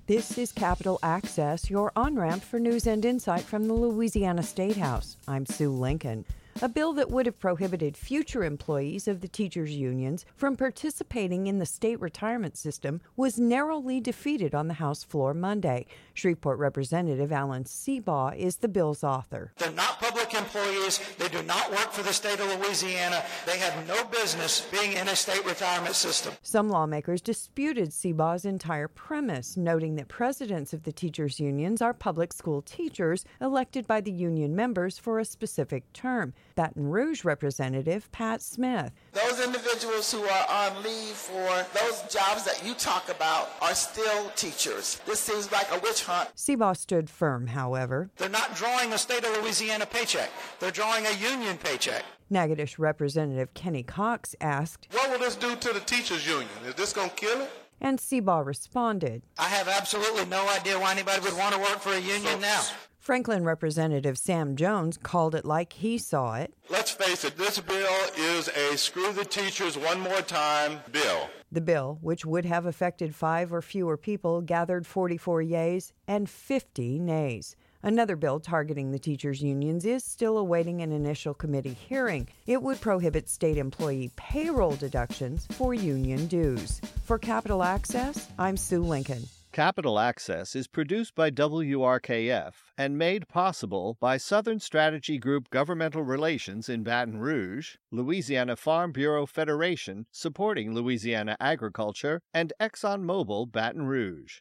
This is Capital Access, your on-ramp for news and insight from the Louisiana State House. I'm Sue Lincoln. A bill that would have prohibited future employees of the teachers' unions from participating in the state retirement system was narrowly defeated on the House floor Monday. Shreveport Representative Alan Seabaugh is the bill's author. They're not public employees. They do not work for the state of Louisiana. They have no business being in a state retirement system. Some lawmakers disputed Seabaugh's entire premise, noting that presidents of the teachers' unions are public school teachers elected by the union members for a specific term. Baton Rouge Representative Pat Smith. Those individuals who are on leave for those jobs that you talk about are still teachers. This seems like a witch hunt. Seabaugh stood firm, however. They're not drawing a state of Louisiana paycheck. They're drawing a union paycheck. Natchitoches Representative Kenny Cox asked, "What will this do to the teachers' union? Is this going to kill it?" And Seabaugh responded, "I have absolutely no idea why anybody would want to work for a union now." Franklin Representative Sam Jones called it like he saw it. Let's face it, this bill is a screw the teachers one more time bill. The bill, which would have affected 5 or fewer people, gathered 44 yeas and 50 nays. Another bill targeting the teachers' unions is still awaiting an initial committee hearing. It would prohibit state employee payroll deductions for union dues. For Capital Access, I'm Sue Lincoln. Capital Access is produced by WRKF and made possible by Southern Strategy Group Governmental Relations in Baton Rouge, Louisiana Farm Bureau Federation supporting Louisiana agriculture, and ExxonMobil Baton Rouge.